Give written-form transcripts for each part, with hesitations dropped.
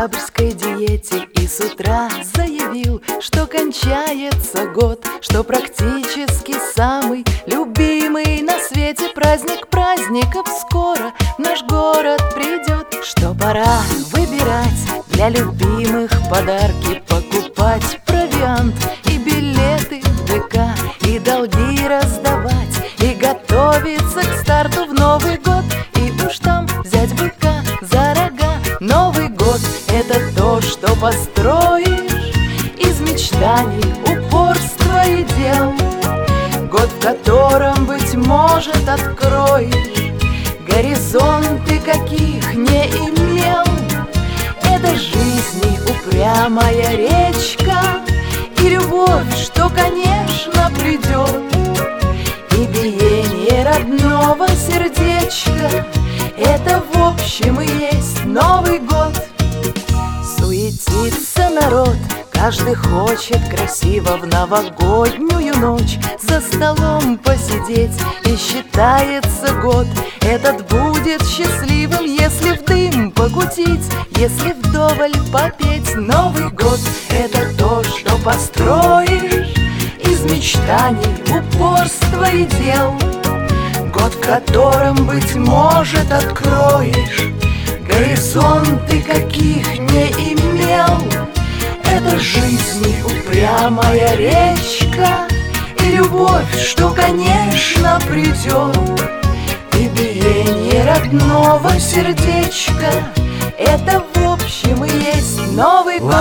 октябрьской диете и с утра заявил, что кончается год, что практически самый любимый на свете праздник праздников скоро в наш город придет, что пора выбирать для любимых подарки, покупать провиант и билеты в ДК, и долги раздавать, и готовиться к старту в Новый год, и уж там взять быка за рога. Новый год — это то, что построишь из мечтаний, упорства и дел. Год, в котором, быть может, откроешь горизонты, каких не имел. Это жизни упрямая речка и любовь, что, конечно, придет, и биение родного сердечка. Это в общем и есть Новый год. Суетится народ, каждый хочет красиво в новогоднюю ночь за столом посидеть, и считается год этот будет счастливым, если в дым покутить, если вдоволь попеть. Новый год — это то, что построишь из мечтаний, упорства и дел. Год, в котором, быть может, откроешь горизонты, каких не имел. Это жизни упрямая речка и любовь, что, конечно, придет, и биение родного сердечка. Это в общем и есть Новый год.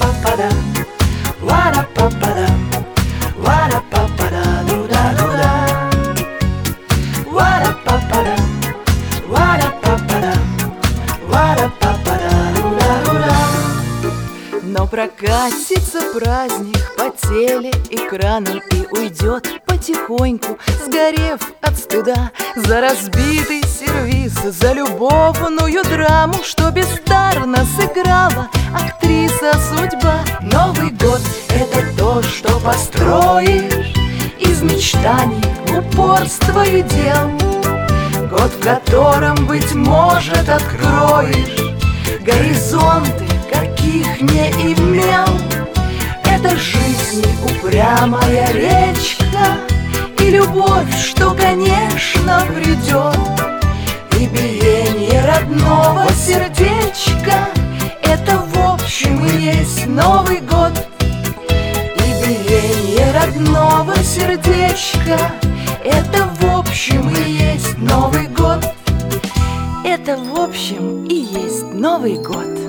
Но прокатится праздник по телеэкранам и уйдет потихоньку, сгорев от стыда за разбитый сервиз, за любовную драму, что бездарно сыграла актриса судьба. Новый год — это то, что построишь из мечтаний, упорства и дел. Год, в котором, быть может, откроешь горизонты, каких не имел. Это жизни упрямая речка и любовь, что, конечно, придет, и биение родного сердечка. Это в общем и есть Новый год. И биение родного сердечка. Это в общем и есть Новый год. Это в общем и есть Новый год.